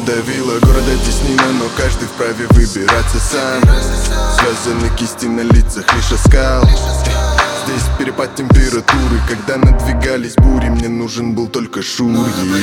давила, города теснина, но каждый вправе выбираться сам. Связаны кисти на лицах, лишь оскал. Здесь перепад температуры, когда надвигались бури, мне нужен был только Шури.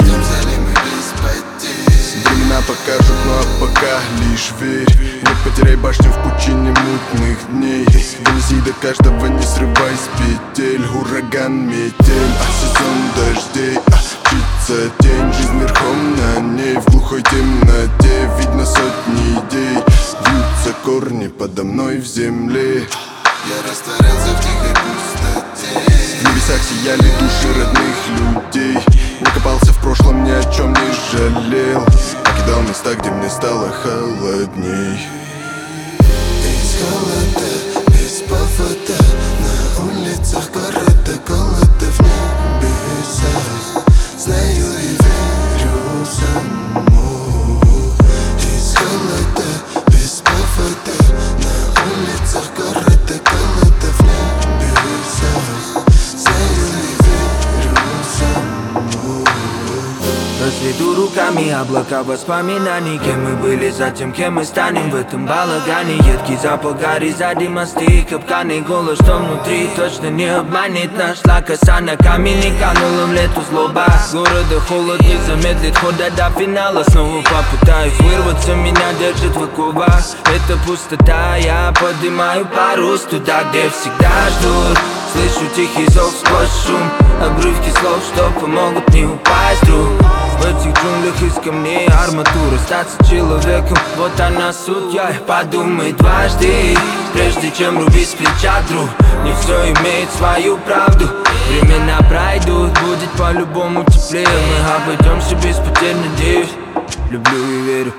Времена покажут, ну а пока лишь верь. Не потеряй башню в пучине мутных дней. Донеси до каждого, не срывай с петель. Ураган, метель, сезон дождей. Мчится тень, жизнь верхом на ней. В глухой темноте видно сотни идей. Вьются корни подо мной в земле. Я растворялся в тихой пустоте. В небесах сияли души родных людей. Не копался в прошлом, ни о чем не жалел. Покидал места, где мне стало холодней. Из холода, без повода, на улицах города голода в небесах. Знаю и верю самому. Из холода, без повода, на улицах города голода в небесах. Знаю и верю самому. Разведу руками облака воспоминаний. Кем мы были, затем кем мы станем в этом балагане. Едкий запах гари, сзади мосты, капканы. Голос, что внутри, точно не обманет. Нашла коса на камень, не канула в лету злоба. Города холод не замедлит хода до финала. Снова попытаюсь вырваться, меня держит в оковах. Это пустота, я поднимаю парус туда, где всегда ждут. Слышу тихий зов сквозь шум, обрывки слов, что помогут не упасть вдруг. В этих джунглях из камней арматура, статься человеком, вот она суть. Я подумай дважды, прежде чем рубить с плеча, друг. Не все имеет свою правду. Времена пройдут, будет по-любому теплее. Мы обойдемся без потерь, надеюсь. Люблю и верю.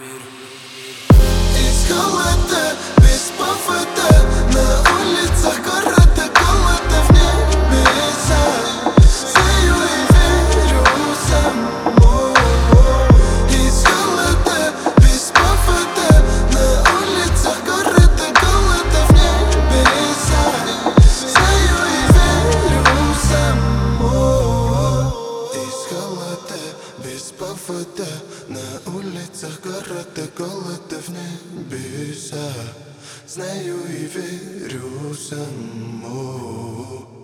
Из холода, без повода, на улицах города голода в небесах. Знаю и верю самому. Из холода, без повода, на улицах города голода в небесах. Знаю и верю самому. Из холода, без повода, на улицах города голода в небесах. Знаю и верю самому.